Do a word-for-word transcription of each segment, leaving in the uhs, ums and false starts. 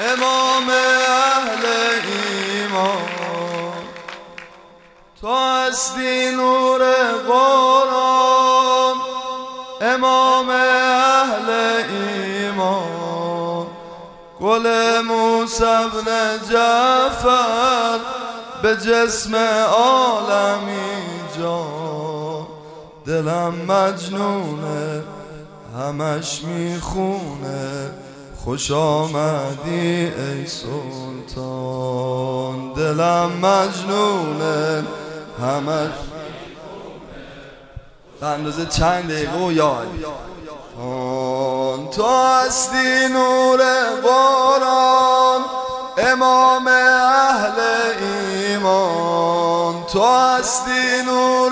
امام اهل ایمان، تو هستی نور قرآن. امام اهل ایمان، گل موسی بن جعفر به جسم عالمی جان. دلم مجنونه همش میخونه، خوش آمدی ای سلطان. دلم مجنونه همش به اندازه چند دقیقه و یاد تو هستی نور قرآن. امام اهل ایمان، تو هستی نور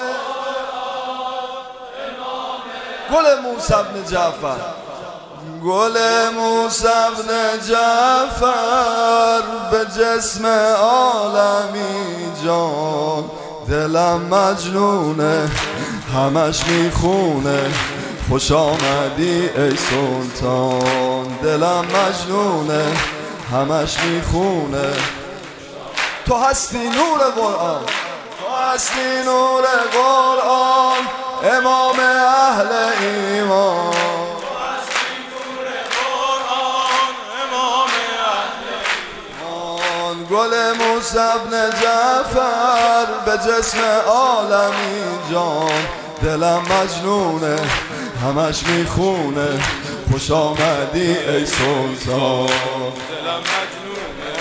گل موسی بن جعفر، گل موسی بن جعفر به جسم عالمی جان. دلم مجنونه همش میخونه، خوش آمدی ای سلطان. دلم مجنونه همش میخونه، تو هستی نور قرآن، تو هستی نور قرآن. امام اهل ایمان، تو هستی نور قرآن. امام اهل ایمان، گل موسی بن جعفر به جسم عالمی جان. دلم مجنونه همش میخونه، خوش آمدی ای سلطان. دلم مجنونه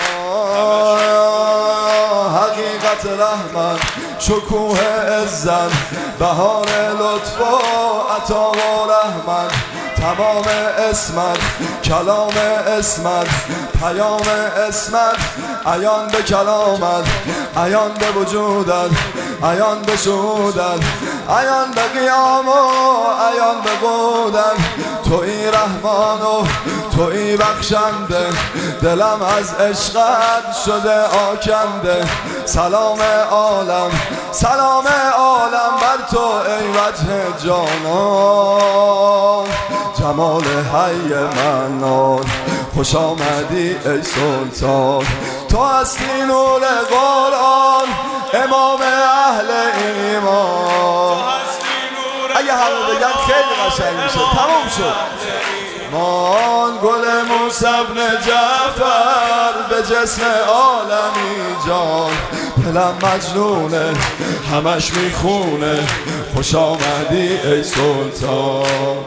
حقیقت رحمت، شکوه عزت، بهار لطف و عطا و رحمت. تمام اسمت، کلام اسمت، پیام اسمت، عیان به کلامت، عیان به وجودت، عیان به شهودت، عیان به قیام و عیان به قودت. تویی رحمان و تویی بخشنده، دلم از عشقت شده آکنده. سلام عالم، سلام عالم بر تو ای وجه جانان. جمال حی منان، خوش آمدی ای سلطان. تو هستی نور قرآن، امام اهل ایمان. اگه همه بگن خیلی قشنگ میشه، تموم شد. مان گل موسی بن جعفر به جسم عالمی جان. دلم مجنونه همش میخونه، خوش آمدی ای سلطان.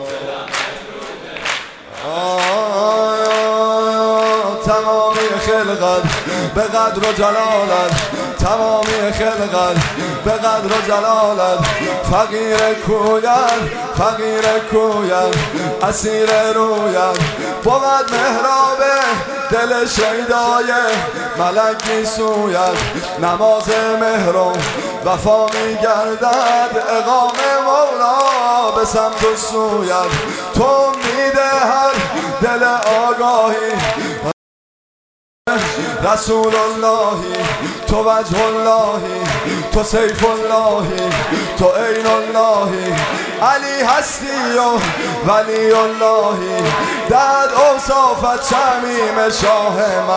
تمامی خلقت به قدر و جلالت، تمامی خلقت به قدر و جلالت. فقیر کویت، فقیر کویت، اسیر رویت. بود محراب دل شیدای ملک می سوید. نماز مهرم وفا می گردد، اقام مولا به سمت و سوید. تو میده هر دل آگاهی، رسول اللهی، تو وجه اللهی، تو سیف اللهی، تو عین اللهی. علی هستی و ولی اللهی، در اوصافت شمیم شاه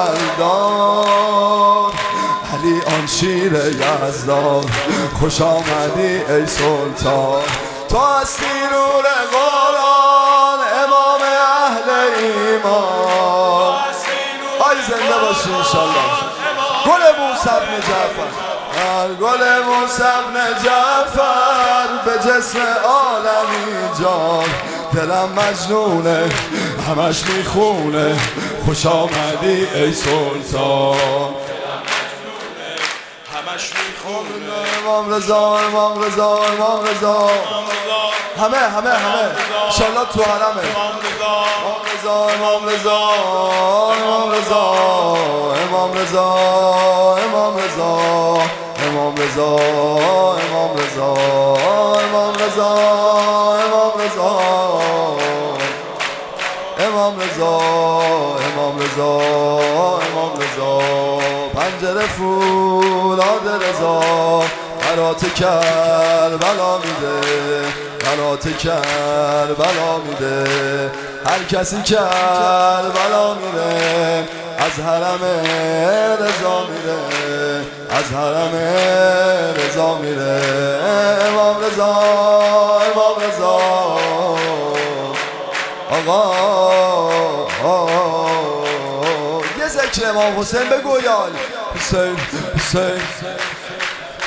مردان. علی آن شیر یزدان، خوش آمدی ای سلطان. تو هستی نور قرآن، امام اهل ایمان. آی زنده باشی انشالله. گل موسی بن جعفر، گل موسی بن جعفر به جسم عالمی جان. دلم مجنونه همش میخونه، خوش آمدی ای سلطان. همش میخونه. امام رضا، امام رضا، امام رضا. همه همه همه انشالله تو حرمه. امام رضا، امام رضا، امام رضا، امام رضا، امام رضا، امام رضا، امام رضا، امام رضا، امام رضا، امام رضا، امام رضا، امام رضا. پنجره فولاد رضا، برات کربلا میده، برات کربلا میده. هر کسی کربلا میره، از حرم رضا میره، از حرم رضا میره. امام رضا امام رضا آقا یه ذکر امام حسین بگو یال حسین حسین